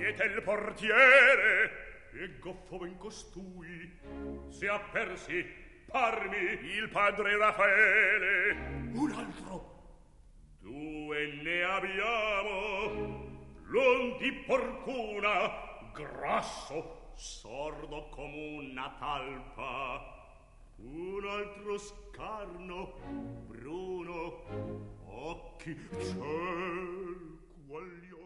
siete il portiere e goffo ben costui se ha persi parmi il padre Raffaele. Un altro. Due ne abbiamo, l'un di porcuna, grasso, sordo come una talpa, un altro scarno, bruno, occhi ciel quali